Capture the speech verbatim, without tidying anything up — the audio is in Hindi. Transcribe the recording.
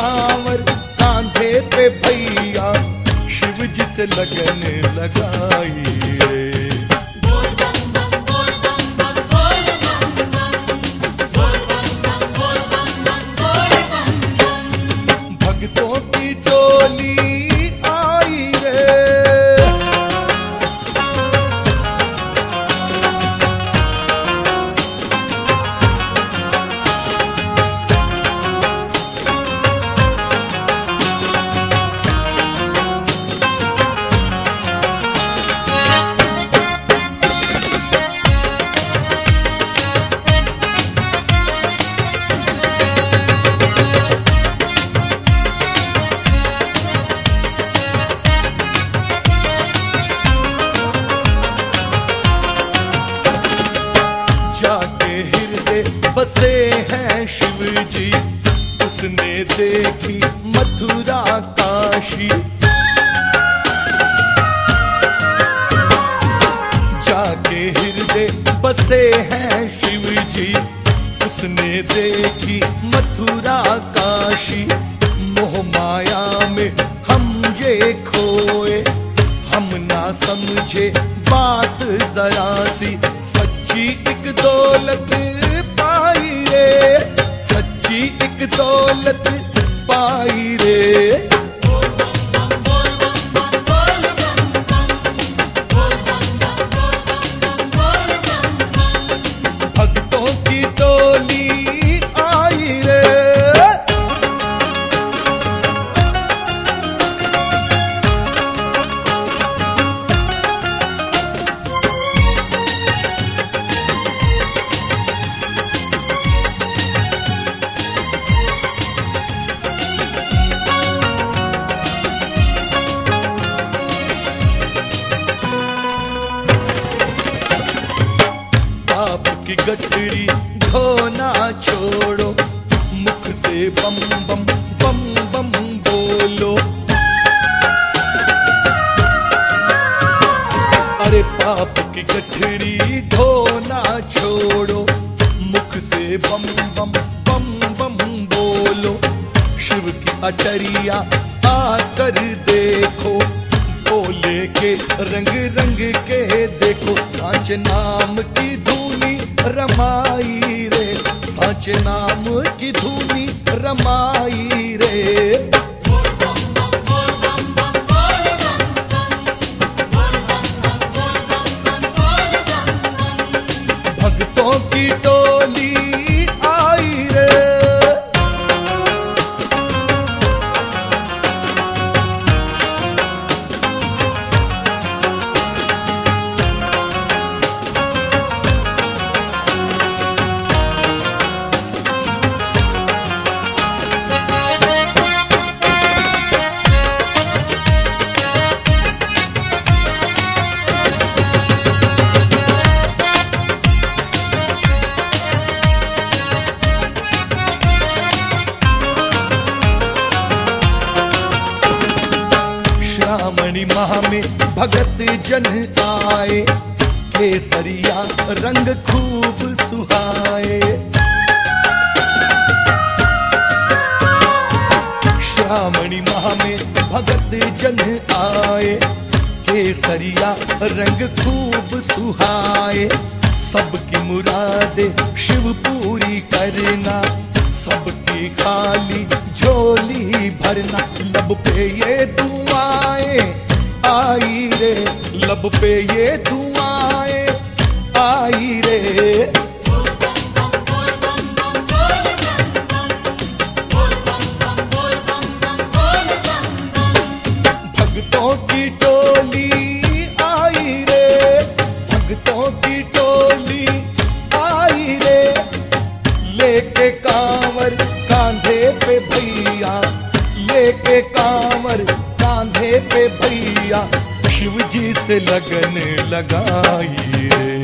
कांवर कांधे पे भैया शिव जी से लगन लगाई रे। भक्तों की टोली आई रे। जाके हृदय बसे हैं शिव जी, उसने देखी मथुरा काशी। जाके हृदय बसे हैं शिव जी, उसने देखी मथुरा काशी। मोह माया में हम ये खोए, हम ना समझे बात जरा सी। सच्ची एक दौलत पाई रे, सच्ची एक दौलत पाई रे। भक्तों की टोली आई रे। पाप की गठरी धोना छोड़ो, मुख से बम बम बम बम बोलो। अरे पाप की गठरी धोना छोड़ो, मुख से बम बम बम बम बोलो। शिव की अचरिया आकर देखो, भोले के रंग रंग के देखो। सांच नाम की धूनी रमाई रे, सांच नाम की धूनी रमाई रे। भक्तों की टोली आई रे। श्रावणी माह में भगत जन आए, केसरिया रंग खूब सुहाए। श्रावणी माह में भगत जन आए, केसरिया रंग खूब सुहाए। सबकी मुरादे शिव पूरी करना, सबकी खाली झोली भरना। लब पे ये दुआएं आई रे, लब पे ये दुआएं आई रे। भक्तों की टोली आई रे, भक्तों की टोली आई रे। लेके कांवर कांधे पे भैया, लेके कांवर कांधे पे भैया शिव जी से लगन लगाई रे।